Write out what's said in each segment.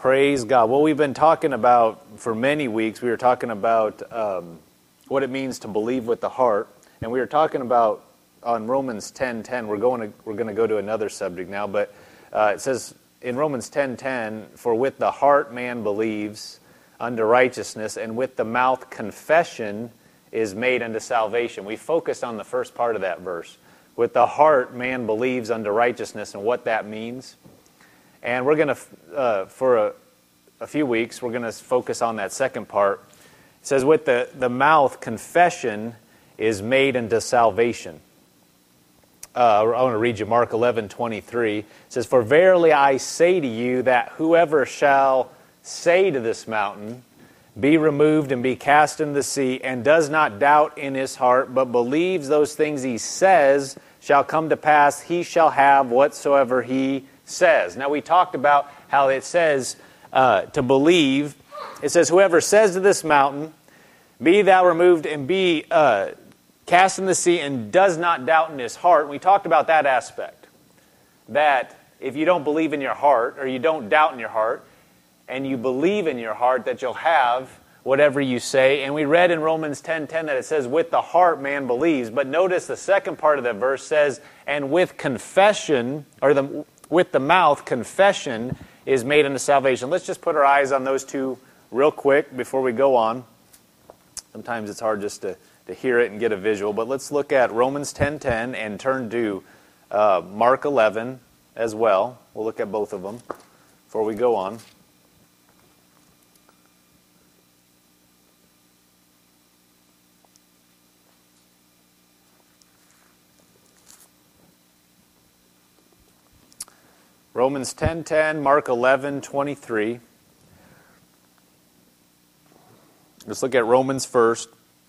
Praise God. Well, we've been talking about, for many weeks, we were talking about what it means to believe with the heart. And we were talking about, on Romans 10:10, we're going to go to another subject now, but it says in Romans 10:10, for with the heart man believes unto righteousness, and with the mouth confession is made unto salvation. We focused on the first part of that verse. With the heart man believes unto righteousness, and what that means. And we're going to, for a few weeks, we're going to focus on that second part. It says, with the mouth, confession is made unto salvation. I want to read you Mark 11:23. It says, for verily I say to you that whoever shall say to this mountain, be removed and be cast into the sea, and does not doubt in his heart, but believes those things he says shall come to pass, he shall have whatsoever he says. Now we talked about how it says to believe. It says, whoever says to this mountain, be thou removed and be cast in the sea, and does not doubt in his heart. And we talked about that aspect. That if you don't believe in your heart, or you don't doubt in your heart, and you believe in your heart that you'll have whatever you say. And we read in Romans 10:10 that it says, with the heart man believes. But notice the second part of that verse says, and with confession, or with the mouth, confession is made unto salvation. Let's just put our eyes on those two real quick before we go on. Sometimes it's hard just to hear it and get a visual. But let's look at Romans 10:10 and turn to Mark 11 as well. We'll look at both of them before we go on. Romans 10:10, Mark 11:23. Let's look at Romans first.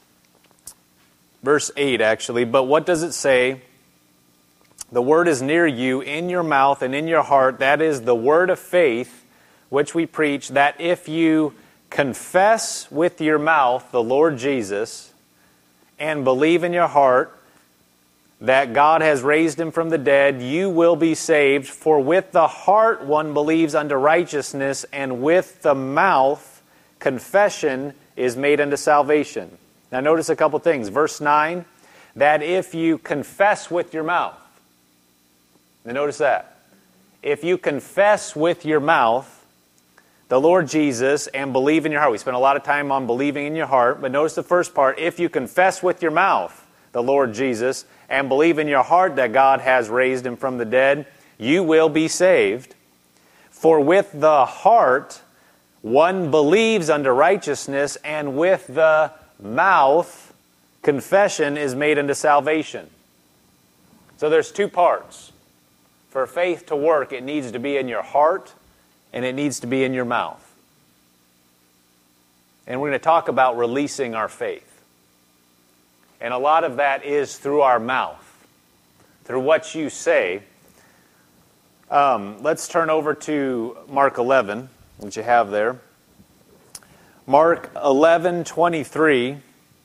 Verse 8, actually. But what does it say? The word is near you, in your mouth and in your heart. That is the word of faith, which we preach, that if you confess with your mouth the Lord Jesus, and believe in your heart that God has raised him from the dead, you will be saved. For with the heart one believes unto righteousness, and with the mouth confession is made unto salvation. Now notice a couple things. Verse 9, that if you confess with your mouth. Now notice that. If you confess with your mouth the Lord Jesus and believe in your heart. We spent a lot of time on believing in your heart, but notice the first part. If you confess with your mouth the Lord Jesus, and believe in your heart that God has raised him from the dead, you will be saved. For with the heart one believes unto righteousness, and with the mouth confession is made unto salvation. So there's two parts. For faith to work, it needs to be in your heart, and it needs to be in your mouth. And we're going to talk about releasing our faith. And a lot of that is through our mouth, through what you say. Let's turn over to Mark 11, which you have there. Mark 11:23.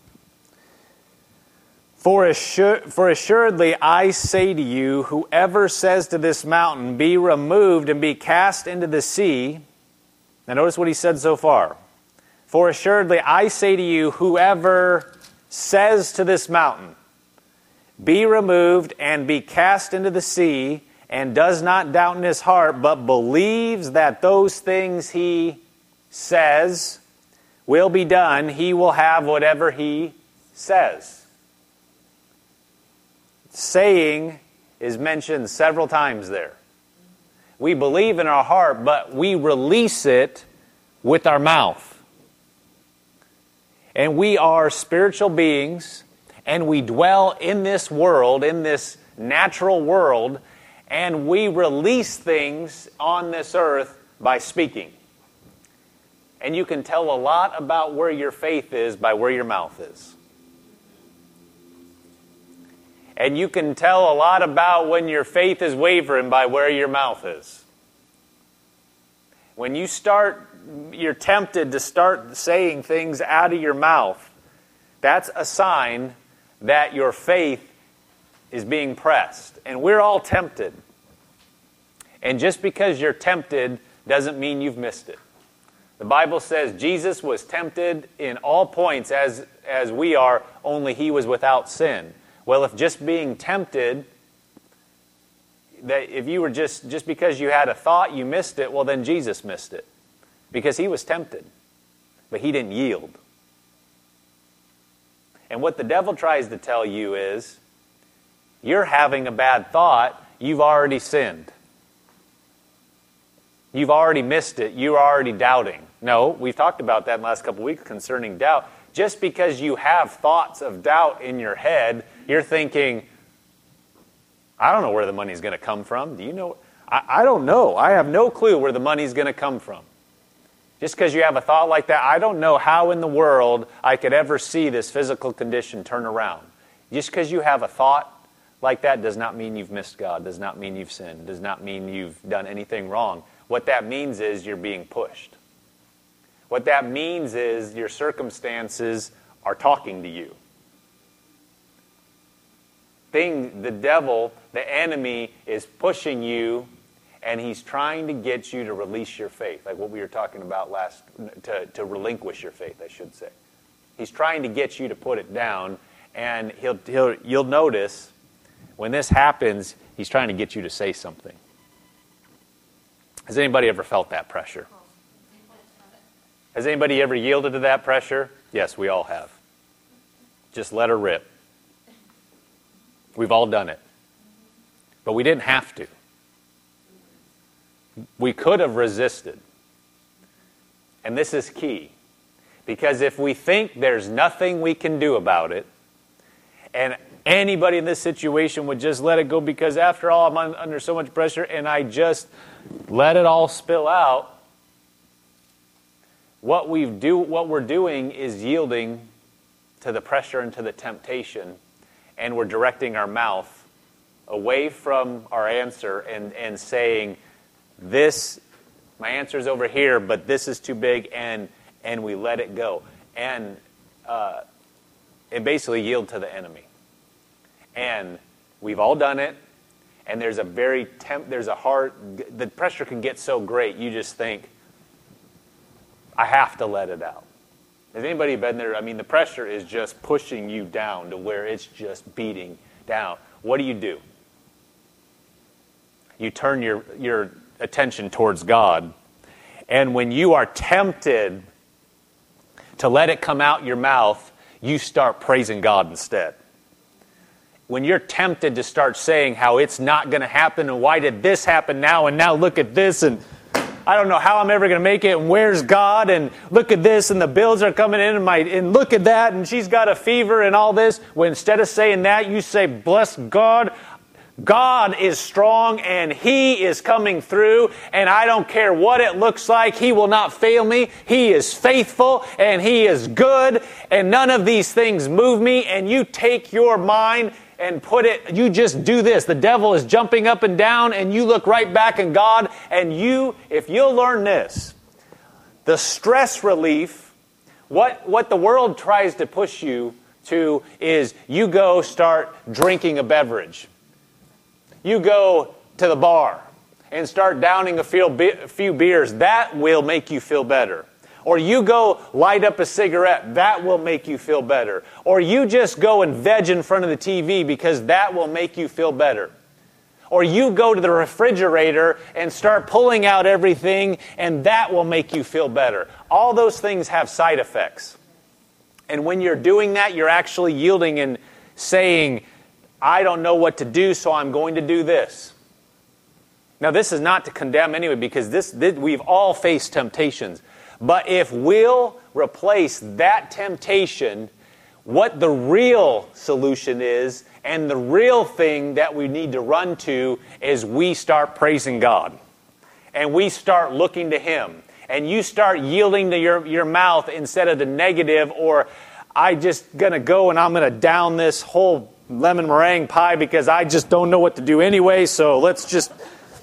For assuredly I say to you, whoever says to this mountain, be removed and be cast into the sea. Now notice what he said so far. For assuredly I say to you, whoever says to this mountain, be removed and be cast into the sea, and does not doubt in his heart, but believes that those things he says will be done, he will have whatever he says. Saying is mentioned several times there. We believe in our heart, but we release it with our mouth. And we are spiritual beings, and we dwell in this world, in this natural world, and we release things on this earth by speaking. And you can tell a lot about where your faith is by where your mouth is. And you can tell a lot about when your faith is wavering by where your mouth is. When you're tempted to start saying things out of your mouth, that's a sign that your faith is being pressed. And we're all tempted. And just because you're tempted doesn't mean you've missed it. The Bible says Jesus was tempted in all points as we are, only he was without sin. Well, if just being tempted, that if you were just because you had a thought, you missed it, well, then Jesus missed it. Because he was tempted, but he didn't yield. And what the devil tries to tell you is, you're having a bad thought, you've already sinned. You've already missed it, you're already doubting. No, we've talked about that in the last couple of weeks concerning doubt. Just because you have thoughts of doubt in your head, you're thinking, I don't know where the money's going to come from. Do you know? I don't know. I have no clue where the money's going to come from. Just because you have a thought like that, I don't know how in the world I could ever see this physical condition turn around. Just because you have a thought like that does not mean you've missed God, does not mean you've sinned, does not mean you've done anything wrong. What that means is you're being pushed. What that means is your circumstances are talking to you. The devil, the enemy, is pushing you, and he's trying to get you to release your faith, like what we were talking about to relinquish your faith, I should say. He's trying to get you to put it down, and you'll notice when this happens, he's trying to get you to say something. Has anybody ever felt that pressure? Has anybody ever yielded to that pressure? Yes, we all have. Just let her rip. We've all done it. But we didn't have to. We could have resisted. And this is key. Because if we think there's nothing we can do about it, and anybody in this situation would just let it go because after all I'm under so much pressure and I just let it all spill out, what we're doing is yielding to the pressure and to the temptation, and we're directing our mouth away from our answer and saying, this, my answer's over here, but this is too big, and we let it go. And basically yield to the enemy. And we've all done it, and the pressure can get so great, you just think, I have to let it out. Has anybody been there? I mean, the pressure is just pushing you down to where it's just beating down. What do? You turn your attention towards God. And when you are tempted to let it come out your mouth, you start praising God instead. When you're tempted to start saying how it's not going to happen, and why did this happen now, and now look at this, and I don't know how I'm ever going to make it, and where's God, and look at this, and the bills are coming in, and look at that, and she's got a fever and all this. When instead of saying that, you say, bless God. God is strong, and He is coming through, and I don't care what it looks like. He will not fail me. He is faithful, and He is good, and none of these things move me. And you take your mind and you just do this. The devil is jumping up and down, and you look right back in God, and if you'll learn this, the stress relief, what the world tries to push you to is you go start drinking a beverage. You go to the bar and start downing a few beers. That will make you feel better. Or you go light up a cigarette. That will make you feel better. Or you just go and veg in front of the TV because that will make you feel better. Or you go to the refrigerator and start pulling out everything, and that will make you feel better. All those things have side effects. And when you're doing that, you're actually yielding and saying, I don't know what to do, so I'm going to do this. Now, this is not to condemn anyway, because we've all faced temptations. But if we'll replace that temptation, what the real solution is, and the real thing that we need to run to, is we start praising God. And we start looking to Him. And you start yielding to your mouth instead of the negative, or I just going to go and I'm going to down this whole lemon meringue pie because I just don't know what to do anyway, so let's just...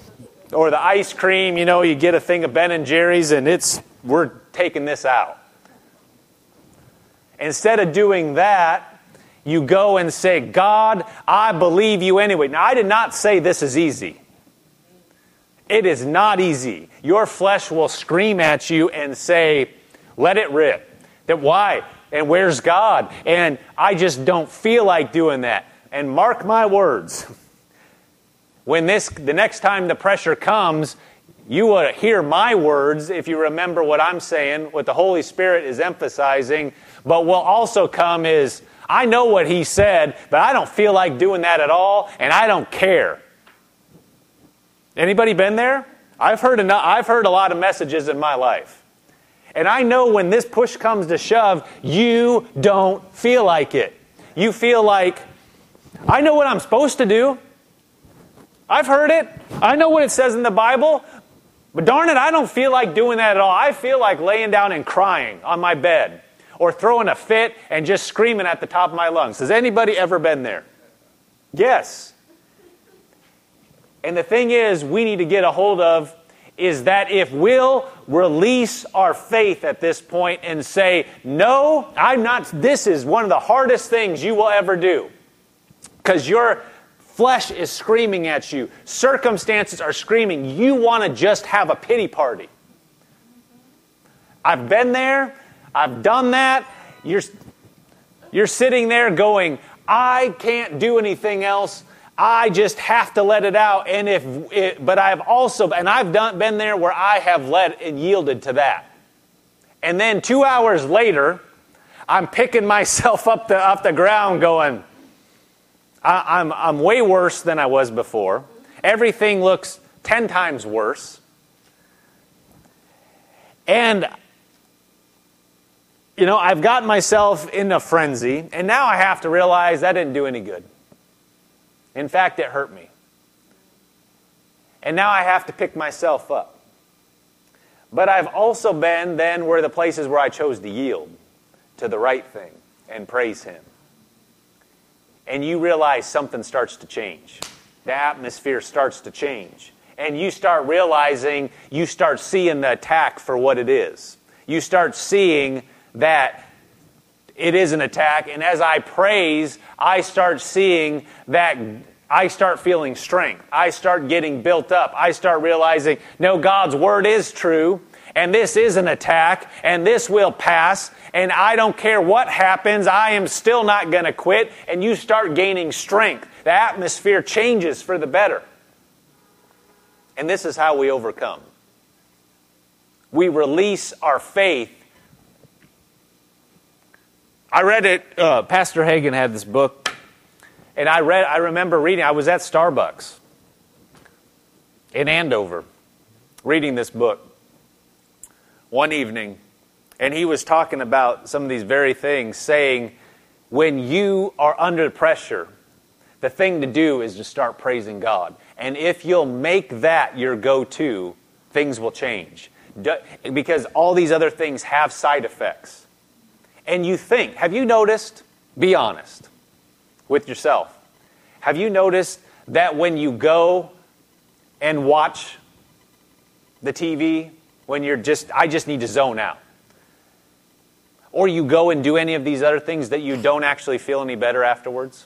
Or the ice cream, you get a thing of Ben & Jerry's and we're taking this out. Instead of doing that, you go and say, God, I believe you anyway. Now, I did not say this is easy. It is not easy. Your flesh will scream at you and say, let it rip. That why? And where's God? And I just don't feel like doing that. And mark my words, when the next time the pressure comes, you will hear my words if you remember what I'm saying, what the Holy Spirit is emphasizing. But will also come is, I know what He said, but I don't feel like doing that at all, and I don't care. Anybody been there? I've heard a lot of messages in my life. And I know when this push comes to shove, you don't feel like it. You feel like, I know what I'm supposed to do. I've heard it. I know what it says in the Bible. But darn it, I don't feel like doing that at all. I feel like laying down and crying on my bed. Or throwing a fit and just screaming at the top of my lungs. Has anybody ever been there? Yes. And the thing is, we need to get a hold of is that if we'll release our faith at this point and say, no, I'm not, this is one of the hardest things you will ever do. Because your flesh is screaming at you. Circumstances are screaming. You want to just have a pity party. I've been there. I've done that. You're sitting there going, I can't do anything else. I just have to let it out. But I've been there where I have let and yielded to that. And then 2 hours later, I'm picking myself up off the ground going, I'm way worse than I was before. Everything looks 10 times worse. And I've gotten myself in a frenzy, and now I have to realize that didn't do any good. In fact, it hurt me. And now I have to pick myself up. But I've also been then where the places where I chose to yield to the right thing and praise Him. And you realize something starts to change. The atmosphere starts to change. And you start realizing, you start seeing the attack for what it is. You start seeing that it is an attack, and as I praise, I start seeing that I start feeling strength. I start getting built up. I start realizing, no, God's Word is true, and this is an attack, and this will pass, and I don't care what happens, I am still not going to quit, and you start gaining strength. The atmosphere changes for the better. And this is how we overcome. We release our faith. I read it, Pastor Hagin had this book, and I remember reading, I was at Starbucks in Andover, reading this book one evening, and he was talking about some of these very things, saying, when you are under pressure, the thing to do is to start praising God. And if you'll make that your go-to, things will change. Because all these other things have side effects. And you think, have you noticed, be honest with yourself, have you noticed that when you go and watch the TV, when I just need to zone out, or you go and do any of these other things that you don't actually feel any better afterwards?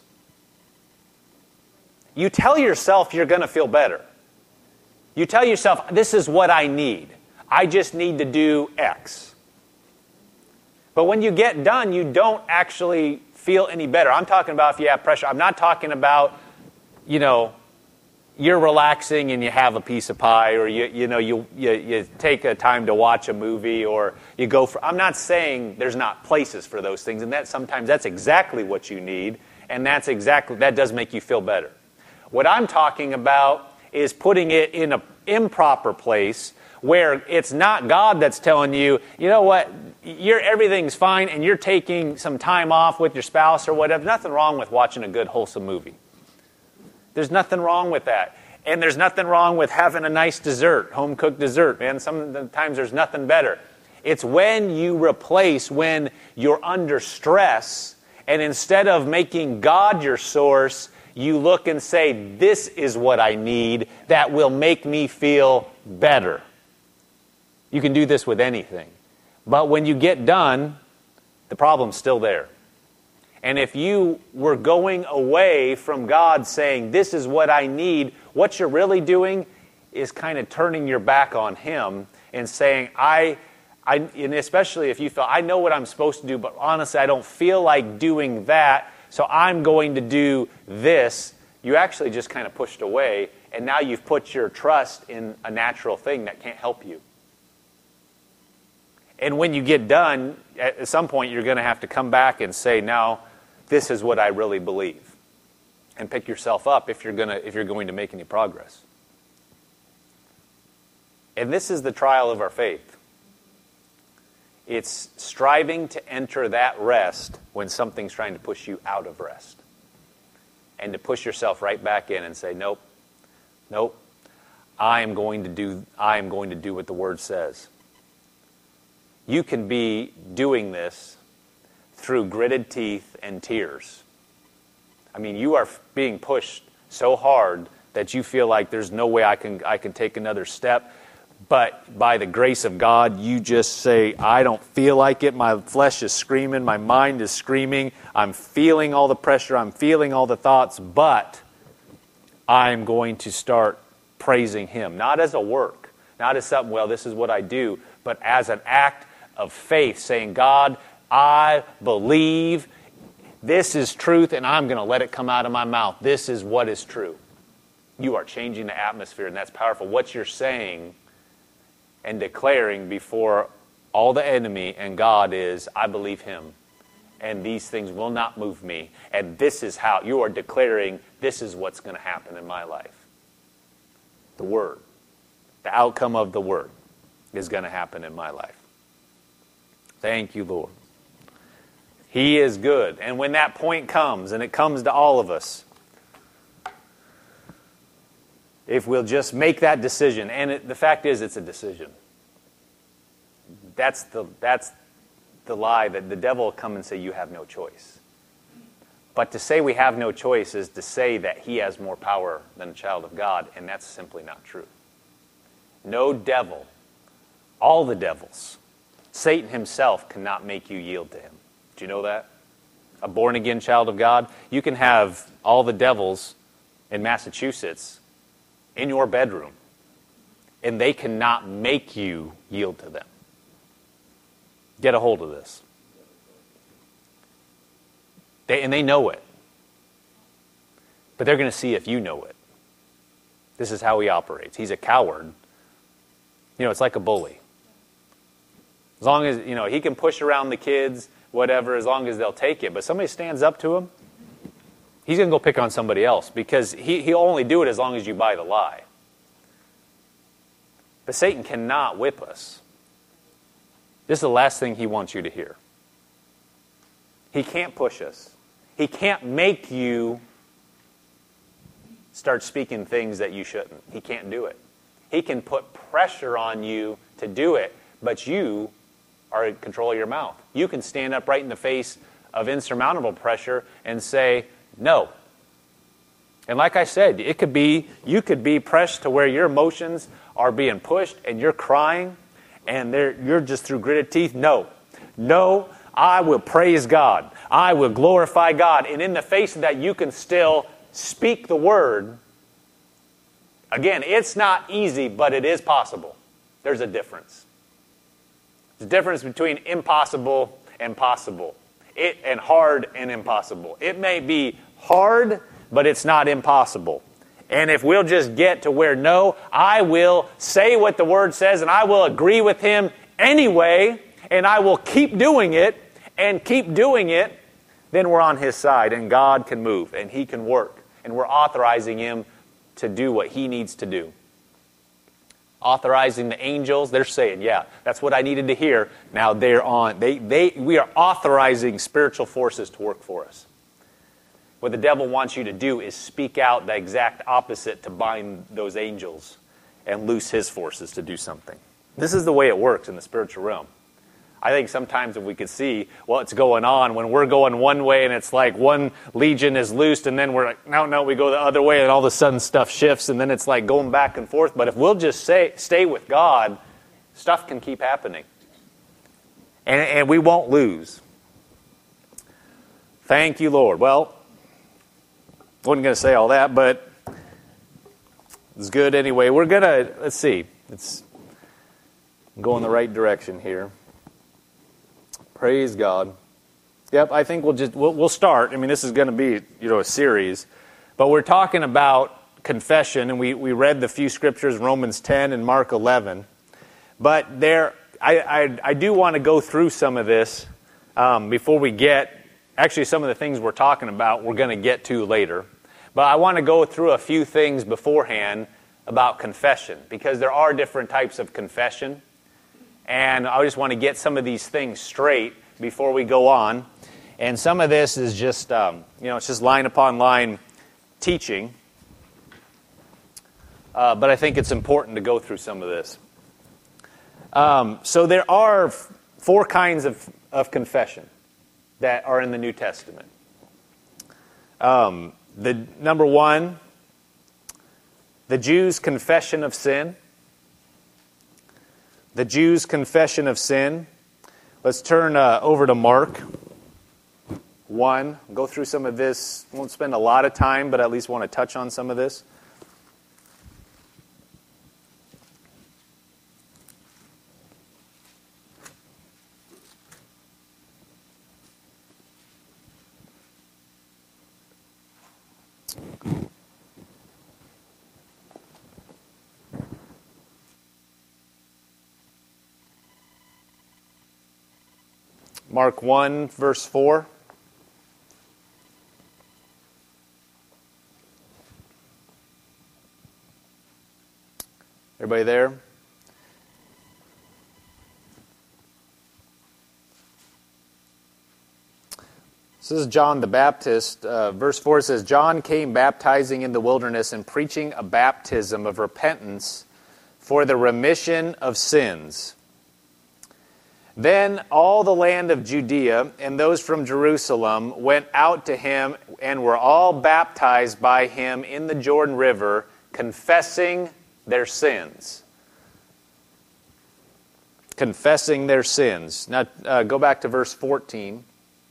You tell yourself you're going to feel better. You tell yourself, this is what I need. I just need to do X. But when you get done, you don't actually feel any better. I'm talking about if you have pressure. I'm not talking about, you're relaxing and you have a piece of pie, or you take a time to watch a movie, or you go for. I'm not saying there's not places for those things, and that sometimes that's exactly what you need, and that does make you feel better. What I'm talking about is putting it in an improper place where it's not God that's telling you, you know what, everything's fine, and you're taking some time off with your spouse or whatever. Nothing wrong with watching a good, wholesome movie. There's nothing wrong with that. And there's nothing wrong with having a nice dessert, home-cooked dessert, man. Sometimes there's nothing better. It's when when you're under stress, and instead of making God your source, you look and say, this is what I need that will make me feel better. You can do this with anything. But when you get done, the problem's still there. And if you were going away from God saying, this is what I need, what you're really doing is kind of turning your back on him and saying, and especially if you feel, I know what I'm supposed to do, but honestly, I don't feel like doing that, so I'm going to do this. You actually just kind of pushed away, and now you've put your trust in a natural thing that can't help you. And when you get done, at some point, you're going to have to come back and say, now, this is what I really believe. And pick yourself up if you're going to make any progress. And this is the trial of our faith. It's striving to enter that rest when something's trying to push you out of rest. And to push yourself right back in and say, nope, I am going to do what the Word says. You can be doing this through gritted teeth and tears. I mean, you are being pushed so hard that you feel like there's no way I can take another step. But by the grace of God, you just say, I don't feel like it. My flesh is screaming. My mind is screaming. I'm feeling all the pressure. I'm feeling all the thoughts. But I'm going to start praising Him. Not as a work. Not as something, well, this is what I do. But as an act of faith, saying, God, I believe this is truth, and I'm going to let it come out of my mouth. This is what is true. You are changing the atmosphere, and that's powerful. What you're saying and declaring before all the enemy and God is, I believe Him, and these things will not move me. And this is how you are declaring, this is what's going to happen in my life. The Word, the outcome of the Word is going to happen in my life. Thank you, Lord. He is good. And when that point comes, and it comes to all of us, if we'll just make that decision, and the fact is it's a decision. That's the lie that the devil will come and say you have no choice. But to say we have no choice is to say that he has more power than a child of God, and that's simply not true. No devil, all the devils, Satan himself cannot make you yield to him. Do you know that? A born-again child of God, you can have all the devils in Massachusetts in your bedroom, and they cannot make you yield to them. Get a hold of this. They know it. But they're going to see if you know it. This is how he operates. He's a coward. You know, it's like a bully. As long as, he can push around the kids, whatever, as long as they'll take it. But somebody stands up to him, he's going to go pick on somebody else because he'll only do it as long as you buy the lie. But Satan cannot whip us. This is the last thing he wants you to hear. He can't push us. He can't make you start speaking things that you shouldn't. He can't do it. He can put pressure on you to do it, but you are in control of your mouth. You can stand up right in the face of insurmountable pressure and say, no. And like I said, you could be pressed to where your emotions are being pushed and you're crying and you're just through gritted teeth. No, I will praise God. I will glorify God. And in the face of that, you can still speak the word. Again, it's not easy, but it is possible. There's a difference. There's a difference between impossible and possible. And hard and impossible. It may be hard, but it's not impossible. And if we'll just get to where, no, I will say what the Word says, and I will agree with Him anyway, and I will keep doing it, then we're on His side, and God can move, and He can work. And we're authorizing Him to do what He needs to do. Authorizing the angels, they're saying, yeah, that's what I needed to hear. Now they're on. We are authorizing spiritual forces to work for us. What the devil wants you to do is speak out the exact opposite to bind those angels and loose his forces to do something. This is the way it works in the spiritual realm. I think sometimes if we could see what's going on when we're going one way and it's like one legion is loosed and then we're like, no, we go the other way and all of a sudden stuff shifts and then it's like going back and forth. But if we'll just stay with God, stuff can keep happening. And we won't lose. Thank you, Lord. Well, I wasn't going to say all that, but It's good anyway. We're gonna, let's see. It's going the right direction here. Praise God. Yep, I think we'll start. I mean, this is going to be, a series. But we're talking about confession, and we read the few scriptures, Romans 10 and Mark 11. But I do want to go through some of this before we get, actually some of the things we're talking about we're going to get to later. But I want to go through a few things beforehand about confession, because there are different types of confession. And I just want to get some of these things straight before we go on. And some of this is just, it's just line upon line teaching. But I think it's important to go through some of this. So there are 4 kinds of confession that are in the New Testament. The number 1, the Jews' confession of sin. The Jews' confession of sin. Let's turn over to Mark 1. Go through some of this. Won't spend a lot of time, but at least want to touch on some of this. Mark 1, verse 4. Everybody there? This is John the Baptist. Verse 4 says, John came baptizing in the wilderness and preaching a baptism of repentance for the remission of sins. Then all the land of Judea and those from Jerusalem went out to him and were all baptized by him in the Jordan River, confessing their sins. Confessing their sins. Now go back to verse 14.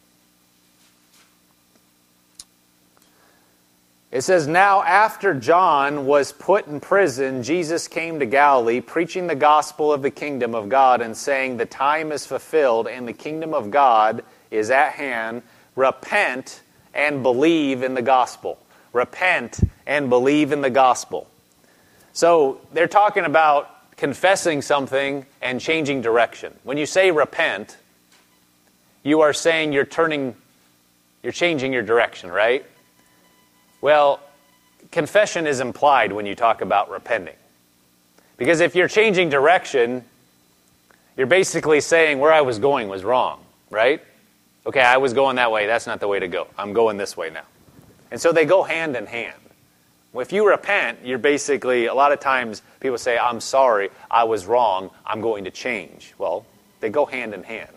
It says, Now after John was put in prison, Jesus came to Galilee, preaching the gospel of the kingdom of God and saying, The time is fulfilled and the kingdom of God is at hand. Repent and believe in the gospel. Repent and believe in the gospel. So they're talking about confessing something and changing direction. When you say repent, you are saying you're changing your direction, right? Well, confession is implied when you talk about repenting. Because if you're changing direction, you're basically saying where I was going was wrong, right? Okay, I was going that way. That's not the way to go. I'm going this way now. And so they go hand in hand. If you repent, you're basically, a lot of times people say, I'm sorry, I was wrong, I'm going to change. Well, they go hand in hand.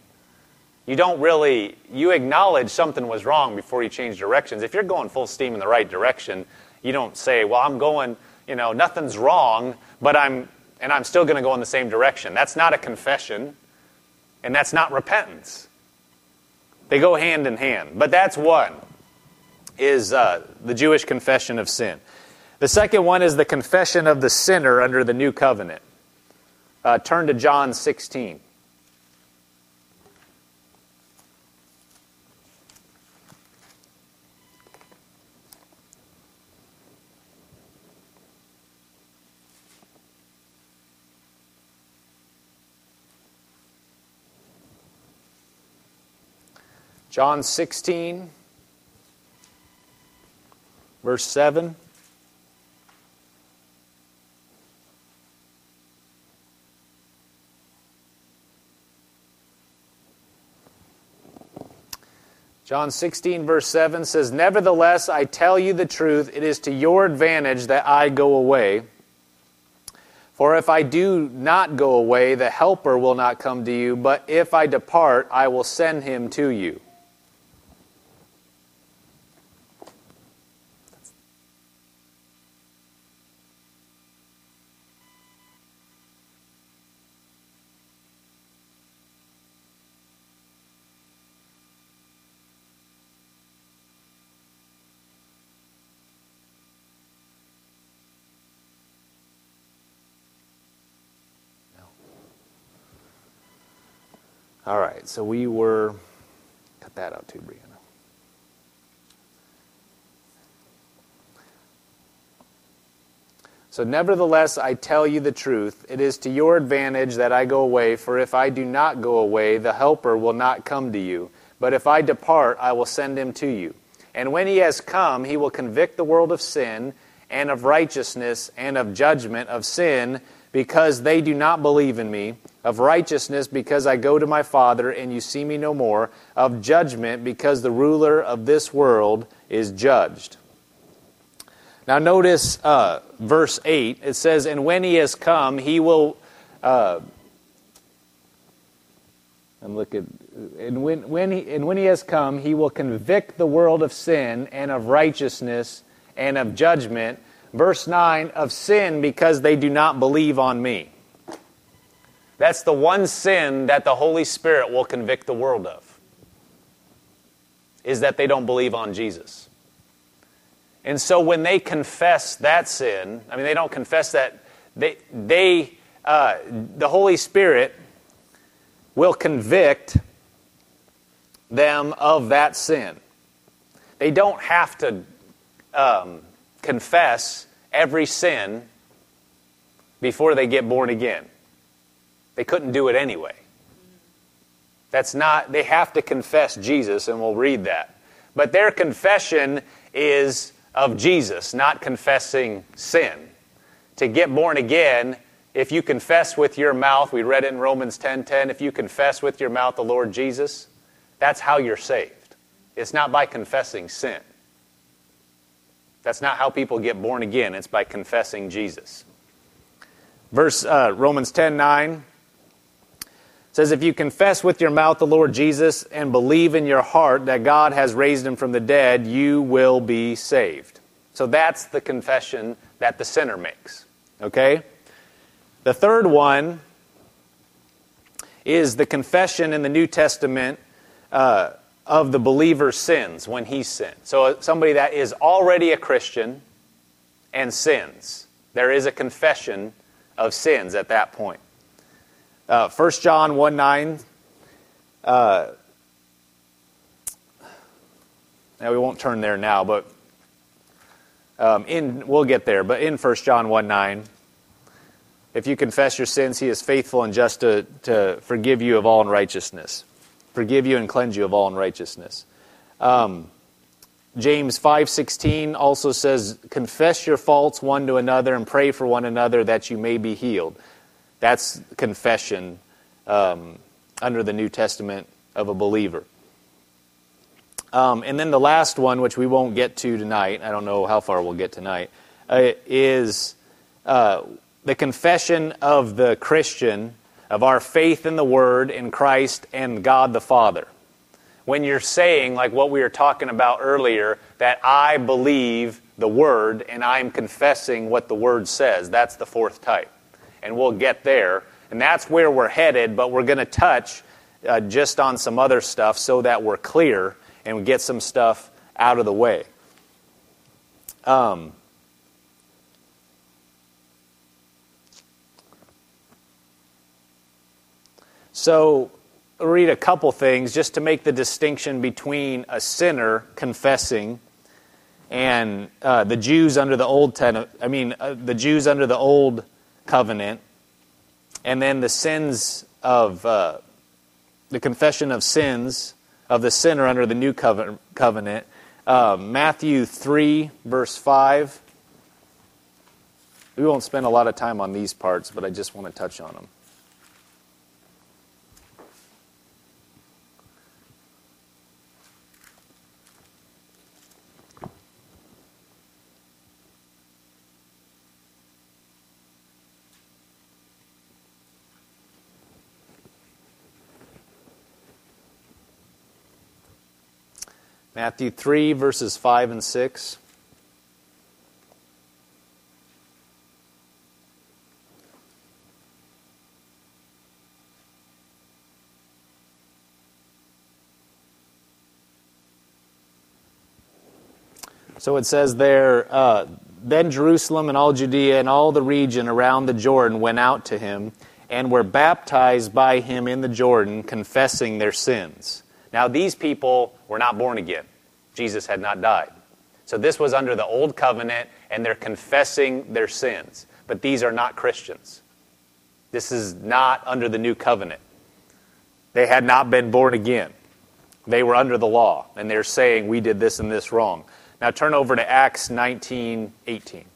You acknowledge something was wrong before you change directions. If you're going full steam in the right direction, you don't say, well, I'm going, nothing's wrong, but I'm still going to go in the same direction. That's not a confession, and that's not repentance. They go hand in hand. But that's one, is the Jewish confession of sin. The second one is the confession of the sinner under the new covenant. Turn to John 16. John 16, verse 7. John 16, verse 7 says, Nevertheless, I tell you the truth, it is to your advantage that I go away. For if I do not go away, the Helper will not come to you, but if I depart, I will send him to you. All right, so we were... Cut that out too, Brianna. So nevertheless, I tell you the truth. It is to your advantage that I go away, for if I do not go away, the Helper will not come to you. But if I depart, I will send him to you. And when he has come, he will convict the world of sin, and of righteousness, and of judgment, of sin, because they do not believe in me, of righteousness, because I go to my Father, and you see me no more, of judgment, because the ruler of this world is judged. Now notice verse 8. It says, and when he has come, he will... and when he has come, he will convict the world of sin and of righteousness and of judgment. Verse 9, of sin because they do not believe on me. That's the one sin that the Holy Spirit will convict the world of, is that they don't believe on Jesus. And so when they confess that sin, I mean, they don't confess that, the Holy Spirit will convict them of that sin. They don't have to confess every sin before they get born again. They couldn't do it anyway. They have to confess Jesus, and we'll read that. But their confession is of Jesus, not confessing sin. To get born again, if you confess with your mouth, we read it in Romans 10:10, if you confess with your mouth the Lord Jesus, that's how you're saved. It's not by confessing sin. That's not how people get born again. It's by confessing Jesus. Romans 10:9 says, if you confess with your mouth the Lord Jesus and believe in your heart that God has raised him from the dead, you will be saved. So that's the confession that the sinner makes. Okay? The third one is the confession in the New Testament of the believer's sins when he sins. So somebody that is already a Christian and sins. There is a confession of sins at that point. 1 John 1:9. Now we won't turn there now, but we'll get there. But in 1 John 1:9, if you confess your sins, he is faithful and just to forgive you of all unrighteousness. Forgive you and cleanse you of all unrighteousness. James 5:16 also says, confess your faults one to another and pray for one another that you may be healed. That's confession under the New Testament of a believer. And then the last one, which we won't get to tonight, I don't know how far we'll get tonight, is the confession of the Christian of our faith in the Word, in Christ, and God the Father. When you're saying, like what we were talking about earlier, that I believe the Word and I'm confessing what the Word says, that's the fourth type. And we'll get there. And that's where we're headed, but we're going to touch just on some other stuff so that we're clear and we get some stuff out of the way. So, I'll read a couple things just to make the distinction between a sinner confessing and the Jews under the the Jews under the Old Covenant, and then the sins of the confession of sins of the sinner under the New Covenant. Matthew 3, verse 5. We won't spend a lot of time on these parts, but I just want to touch on them. Matthew 3, verses 5 and 6. So it says there, then Jerusalem and all Judea and all the region around the Jordan went out to him, and were baptized by him in the Jordan, confessing their sins. Now these people were not born again. Jesus had not died. So this was under the old covenant, and they're confessing their sins. But these are not Christians. This is not under the new covenant. They had not been born again. They were under the law, and they're saying, we did this and this wrong. Now turn over to Acts 19:18.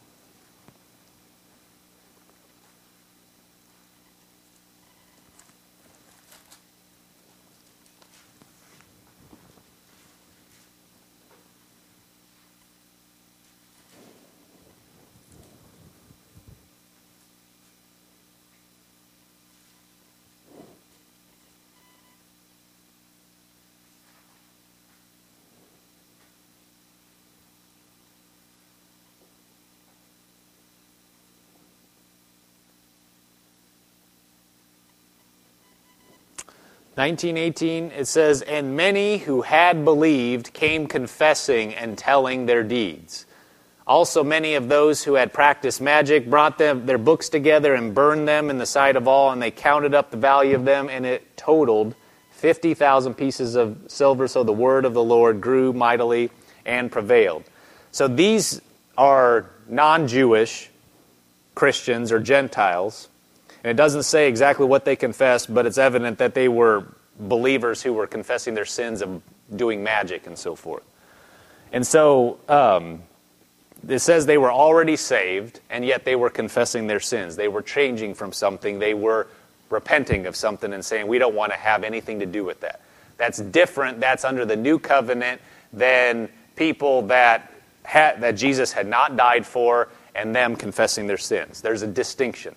19:18, it says, and many who had believed came confessing and telling their deeds. Also many of those who had practiced magic brought their books together and burned them in the sight of all, and they counted up the value of them, and it totaled 50,000 pieces of silver. So the word of the Lord grew mightily and prevailed. So these are non-Jewish Christians or Gentiles. And it doesn't say exactly what they confessed, but it's evident that they were believers who were confessing their sins of doing magic and so forth. And so it says they were already saved, and yet they were confessing their sins. They were changing from something. They were repenting of something and saying, we don't want to have anything to do with that. That's different. That's under the new covenant than people that Jesus had not died for and them confessing their sins. There's a distinction.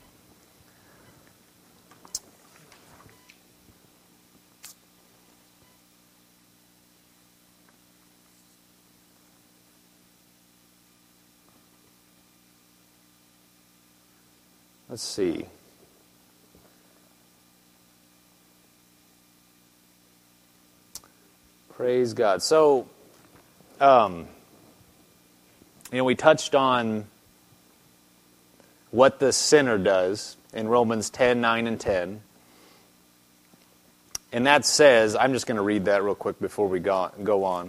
Let's see. Praise God. So, we touched on what the sinner does in Romans 10:9 and 10. And that says, I'm just going to read that real quick before we go on.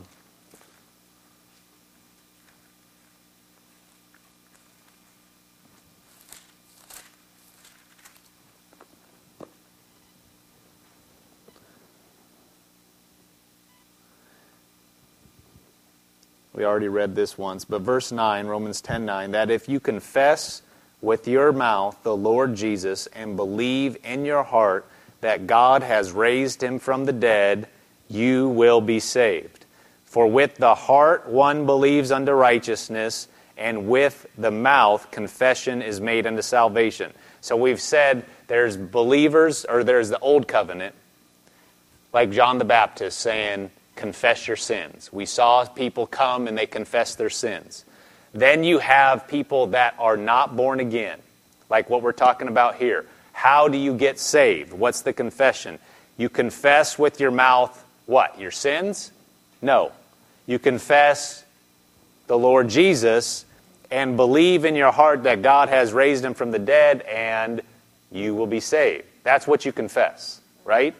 We already read this once, but verse 9, Romans 10:9, that if you confess with your mouth the Lord Jesus and believe in your heart that God has raised him from the dead, you will be saved. For with the heart one believes unto righteousness, and with the mouth confession is made unto salvation. So we've said there's believers, or there's the old covenant, like John the Baptist saying, confess your sins. We saw people come and they confess their sins. Then you have people that are not born again, like what we're talking about here. How do you get saved? What's the confession? You confess with your mouth what? Your sins? No. You confess the Lord Jesus and believe in your heart that God has raised him from the dead, and you will be saved. That's what you confess, right?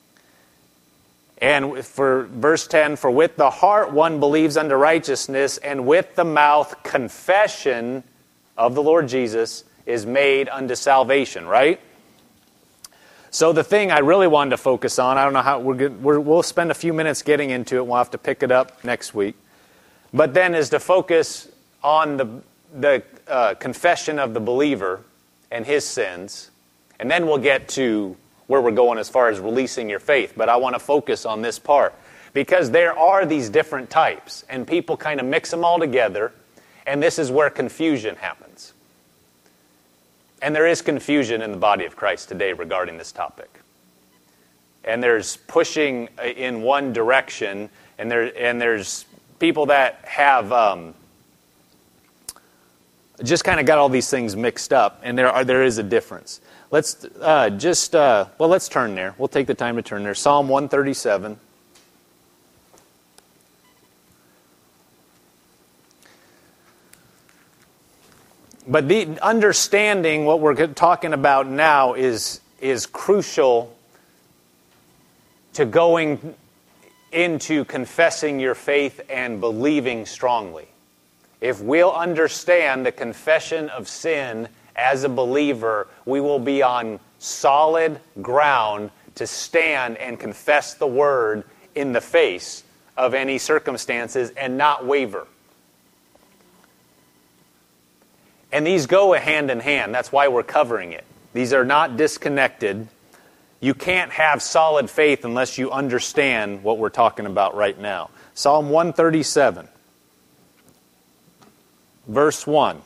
And for verse 10, for with the heart one believes unto righteousness, and with the mouth confession of the Lord Jesus is made unto salvation, right? So the thing I really wanted to focus on, I don't know how, we'll spend a few minutes getting into it. We'll have to pick it up next week. But then is to focus on the confession of the believer and his sins. And then we'll get to where we're going as far as releasing your faith. But I want to focus on this part, because there are these different types, and people kind of mix them all together, and this is where confusion happens. And there is confusion in the body of Christ today regarding this topic. And there's pushing in one direction, and there's people that have just kind of got all these things mixed up, and there is a difference. Let's let's turn there. We'll take the time to turn there. Psalm 137. But the understanding what we're talking about now is is crucial to going into confessing your faith and believing strongly. If we'll understand the confession of sin as a believer, we will be on solid ground to stand and confess the word in the face of any circumstances and not waver. And these go hand in hand. That's why we're covering it. These are not disconnected. You can't have solid faith unless you understand what we're talking about right now. Psalm 137, verse 1.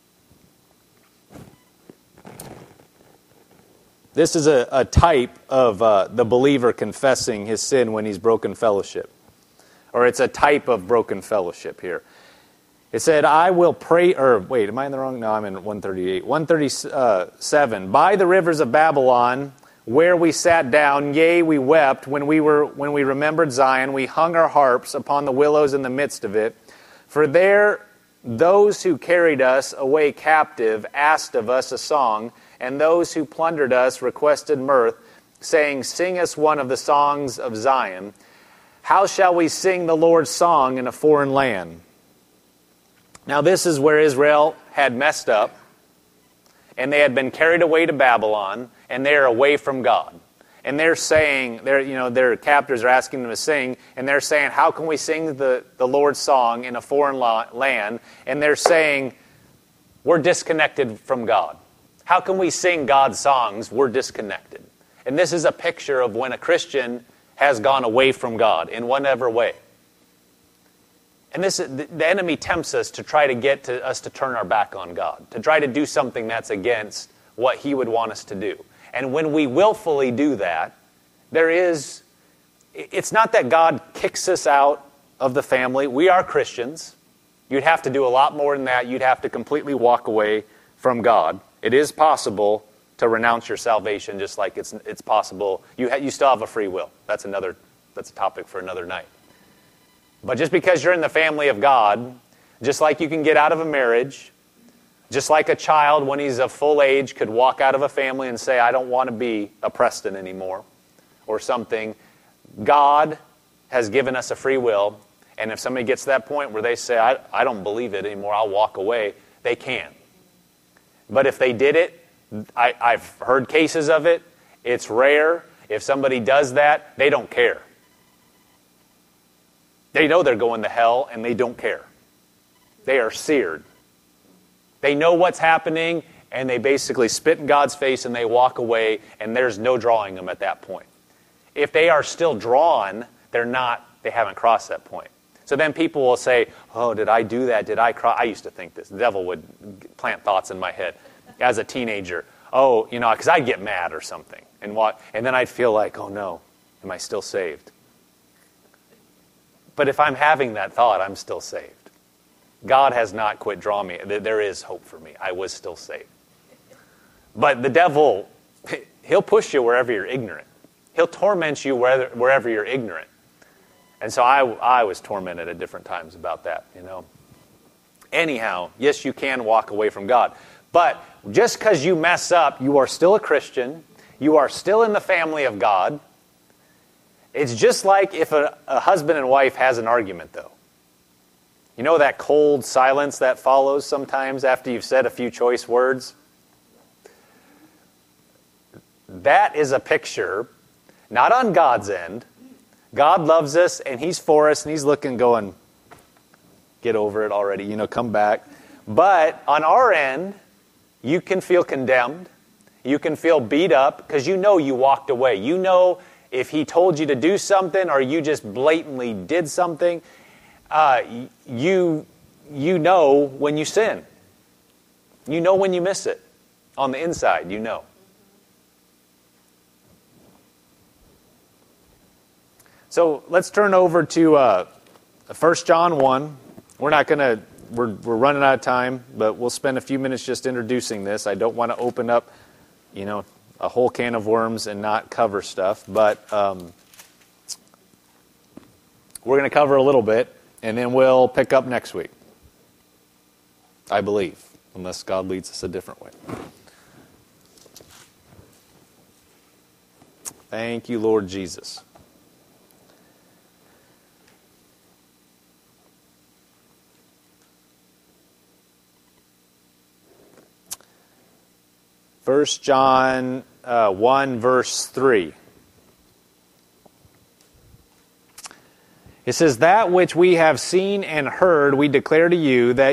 This is a type of the believer confessing his sin when he's broken fellowship. Or it's a type of broken fellowship here. It said, I will pray, or wait, am I in the wrong? No, I'm in 138. 137, by the rivers of Babylon, where we sat down, yea, we wept when we remembered Zion. We hung our harps upon the willows in the midst of it. For there those who carried us away captive asked of us a song, and those who plundered us requested mirth, saying, sing us one of the songs of Zion. How shall we sing the Lord's song in a foreign land? Now this is where Israel had messed up, and they had been carried away to Babylon, and they're away from God. And they're saying, their captors are asking them to sing, and they're saying, how can we sing the Lord's song in a foreign land? And they're saying, we're disconnected from God. How can we sing God's songs? We're disconnected. And this is a picture of when a Christian has gone away from God in whatever way. And the enemy tempts us to try to get us to turn our back on God, to try to do something that's against what He would want us to do. And when we willfully do that, it's not that God kicks us out of the family. We are Christians. You'd have to do a lot more than that. You'd have to completely walk away from God. It is possible to renounce your salvation, just like it's possible. You still have a free will. That's a topic for another night. But just because you're in the family of God, just like you can get out of a marriage, just like a child when he's of full age could walk out of a family and say, I don't want to be a Preston anymore, or something, God has given us a free will, and if somebody gets to that point where they say, I don't believe it anymore, I'll walk away, they can. But if they did it, I've heard cases of it, it's rare. If somebody does that, they don't care. They know they're going to hell, and they don't care. They are seared. They know what's happening, and they basically spit in God's face, and they walk away, and there's no drawing them at that point. If they are still drawn, they haven't crossed that point. So then people will say, oh, did I do that? Did I cry? I used to think this. The devil would plant thoughts in my head as a teenager. Oh, because I'd get mad or something. And then I'd feel like, oh no, am I still saved? But if I'm having that thought, I'm still saved. God has not quit drawing me. There is hope for me. I was still saved. But the devil, he'll push you wherever you're ignorant. He'll torment you wherever you're ignorant. And so I was tormented at different times about that, Anyhow, yes, you can walk away from God. But just because you mess up, you are still a Christian. You are still in the family of God. It's just like if a husband and wife has an argument, though. You know that cold silence that follows sometimes after you've said a few choice words? That is a picture, not on God's end. God loves us, and He's for us, and He's looking, going, get over it already, come back. But on our end, you can feel condemned. You can feel beat up because you walked away. If He told you to do something or you just blatantly did something, you know when you sin. You know when you miss it. On the inside, you know. So let's turn over to 1 John 1. We're running out of time, but we'll spend a few minutes just introducing this. I don't want to open up, a whole can of worms and not cover stuff, but we're going to cover a little bit, and then we'll pick up next week, I believe, unless God leads us a different way. Thank you, Lord Jesus. First John 1, verse 3. It says, "That which we have seen and heard we declare to you, that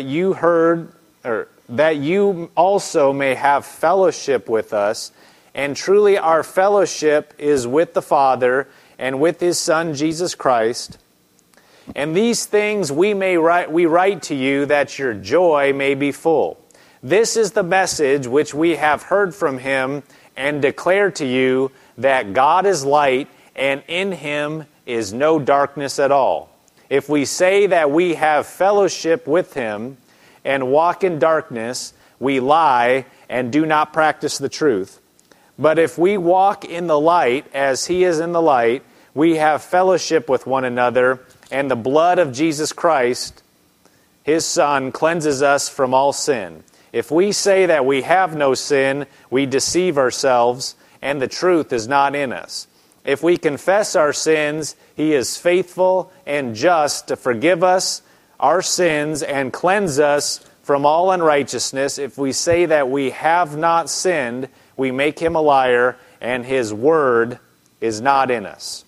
you also may have fellowship with us. And truly our fellowship is with the Father and with His Son Jesus Christ. And these things we write to you, that your joy may be full. This is the message which we have heard from Him and declare to you, that God is light, and in Him is no darkness at all. If we say that we have fellowship with Him and walk in darkness, we lie and do not practice the truth. But if we walk in the light as He is in the light, we have fellowship with one another, and the blood of Jesus Christ, His Son, cleanses us from all sin. If we say that we have no sin, we deceive ourselves, and the truth is not in us. If we confess our sins, He is faithful and just to forgive us our sins and cleanse us from all unrighteousness. If we say that we have not sinned, we make Him a liar, and His word is not in us."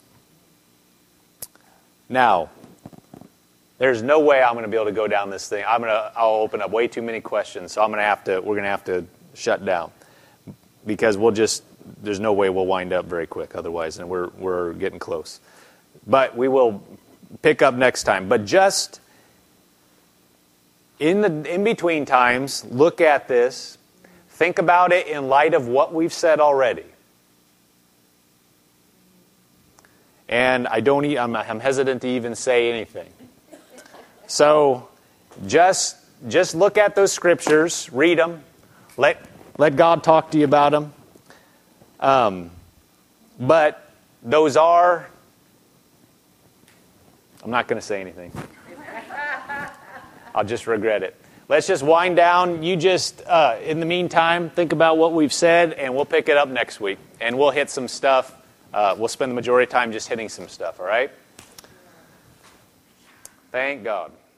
Now, there's no way I'm going to be able to go down this thing. I'll open up way too many questions, so we're going to have to shut down, because there's no way we'll wind up very quick otherwise, and we're getting close. But we will pick up next time. But just in between times, look at this. Think about it in light of what we've said already. And I'm hesitant to even say anything. So just look at those scriptures, read them, let God talk to you about them. But those are, I'm not going to say anything. I'll just regret it. Let's just wind down. You just, in the meantime, think about what we've said, and we'll pick it up next week. And we'll hit some stuff. We'll spend the majority of time just hitting some stuff, all right? Thank God.